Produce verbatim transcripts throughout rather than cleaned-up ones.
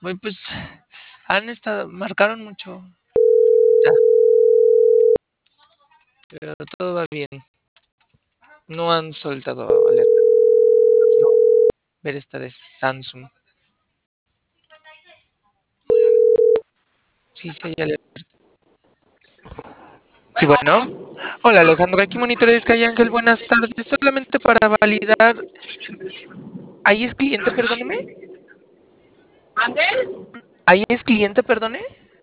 Bueno, pues han estado, marcaron mucho, ya, pero todo va bien. No han soltado alerta. No quiero ver esta de Samsung. Sí, sí hay alerta. Sí, bueno. Hola Alejandro, aquí monitor Sky Ángel, buenas tardes. Solamente para validar. ¿Ahí es cliente, perdóneme? ¿Mande? ¿Ahí es cliente, perdone?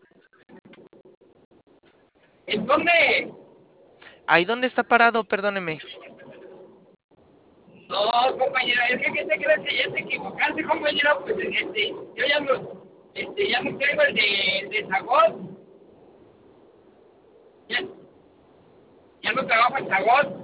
¿En dónde? ¿Ahí dónde está parado, perdóneme? No, compañera, es que ¿qué te crees que ya te equivocaste, compañero? Pues este, yo ya no, este, ya no tengo el de, el de Zagón. Ya, ya no trabajo en Zagón.